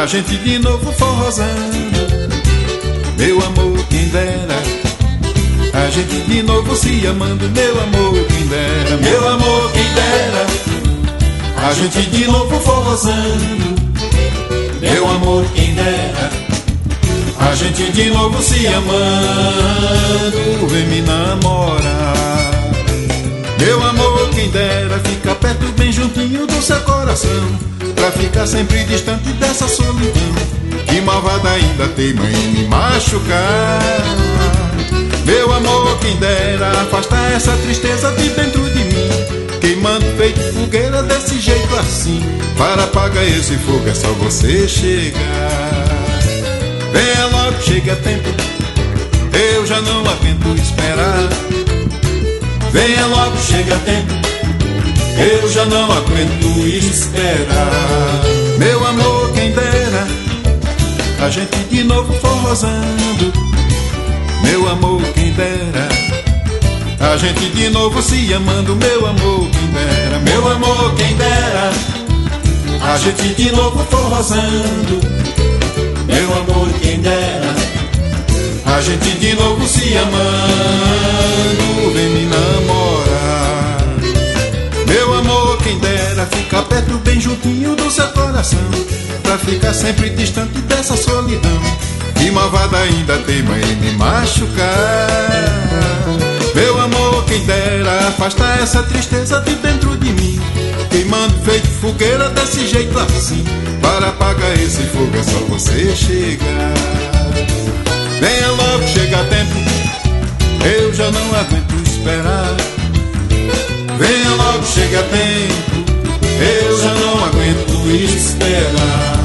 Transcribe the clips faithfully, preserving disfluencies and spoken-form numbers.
a gente de novo forrosando. Meu amor, quem dera, a gente de novo se amando. Meu amor, quem dera, meu amor, quem dera, a gente de novo forrosando. Meu amor, quem dera, a gente de novo se amando. Vem me namorar. Meu amor, quem dera, fica perto bem juntinho do seu coração, pra ficar sempre distante dessa solidão. Que malvada ainda teima em me machucar. Meu amor, quem dera, afastar essa tristeza de dentro de mim, queimando feito fogueira desse jeito assim. Para apagar esse fogo é só você chegar. Venha logo, chega a tempo, eu já não aguento esperar. Venha logo, chega a tempo, eu já não aguento esperar. Meu amor, quem dera, a gente de novo forrosando. Meu amor, quem dera, a gente de novo se amando. Meu amor, quem dera, meu amor, quem dera, a gente de novo forrosando. Meu amor, quem dera, a gente de novo se amando. Vem me namorar. Meu amor, quem dera, ficar perto bem juntinho do seu coração, pra ficar sempre distante dessa solidão. Que malvada ainda teima em me machucar. Meu amor, quem dera, afastar essa tristeza de dentro de mim, queimando feito fogueira desse jeito assim. Para apagar esse fogo é só você chegar. Venha logo, chega a tempo, eu já não aguento esperar. Venha logo, chega a tempo, eu já não aguento esperar.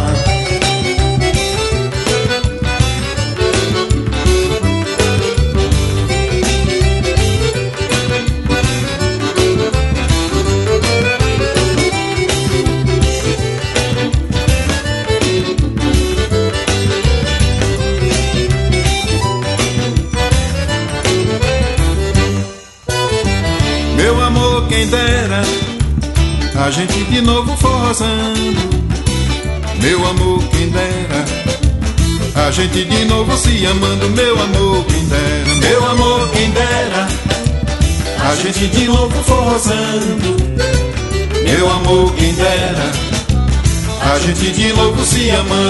Meu amor, quem dera, a gente de novo forrosando. Meu amor, quem dera, a gente de novo se amando. Meu amor, quem dera, meu amor, quem dera, a gente de novo forrosando. Meu amor, quem dera, a gente de novo se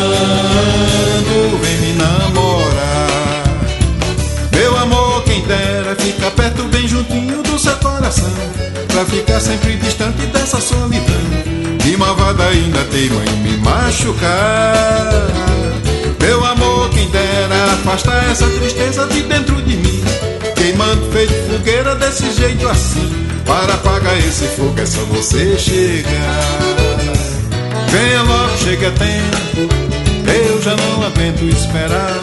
amando. Vem me namorar. Meu amor, quem dera, fica perto bem juntinho do seu coração, pra ficar sempre distante dessa solidão. Que malvada ainda teima em me machucar. Meu amor, quem dera, afastar essa tristeza de dentro de mim, queimando feito fogueira desse jeito assim. Para apagar esse fogo é só você chegar. Venha logo, chega a tempo, eu já não aguento esperar.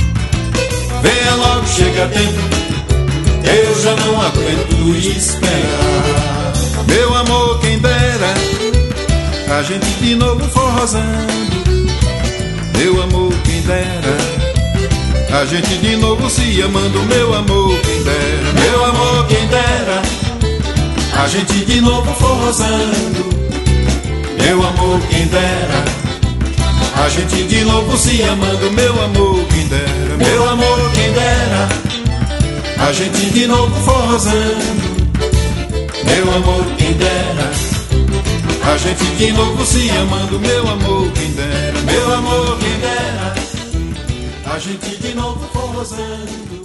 Venha logo, chega a tempo, eu já não aguento esperar. Meu amor, quem dera, a gente de novo forrosando. Meu amor, quem dera, a gente de novo se amando. Meu amor, quem dera, meu amor, quem dera, a gente de novo forrosando. Meu amor, quem dera, a gente de novo se amando. Meu amor, quem dera, meu amor, quem dera, a gente de novo forrosando. Meu amor, quem dera, a gente de novo se amando. Meu amor, quem dera, meu amor, quem dera, a gente de novo forrosando.